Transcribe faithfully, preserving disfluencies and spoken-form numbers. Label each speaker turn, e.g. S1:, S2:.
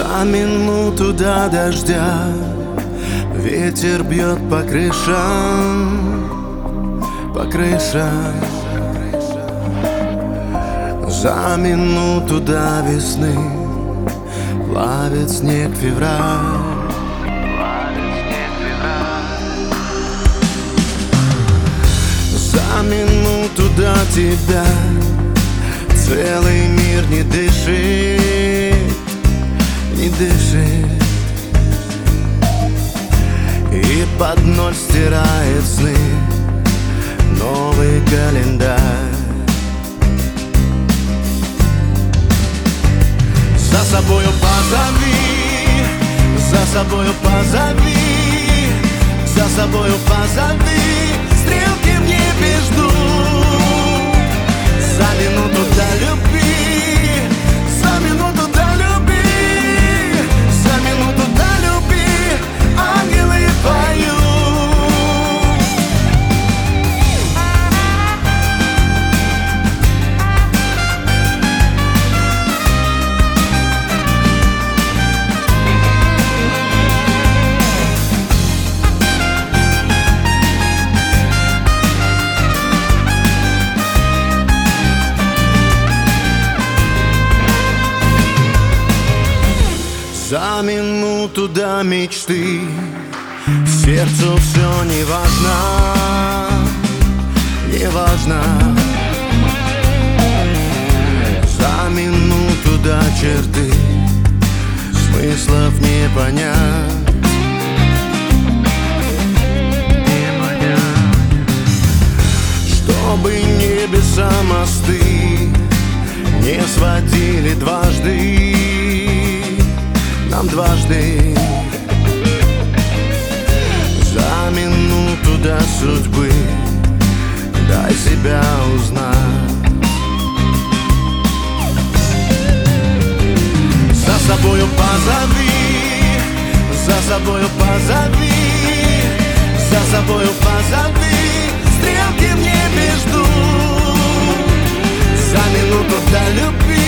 S1: За минуту до дождя ветер бьет по крышам, по крышам. За минуту до весны плавит снег февраль. За минуту до тебя целый мир не дышит, не дышит. И под ноль стирает сны новый календарь. За собою позови, за собою позови, за собою позови. Стрелки в небе ждут за минуту до любви, за минуту до любви, за минуту до любви ангелы поют. За минуту до мечты сердцу все не важно, не важно. За минуту до черты смыслов не понять, не понять. Чтобы небеса мосты не сводили дважды, нам дважды. За минуту до судьбы дай себя узнать. За собою позови, за собою позови, за собою позови. Стрелки в небе ждут за минуту до любви.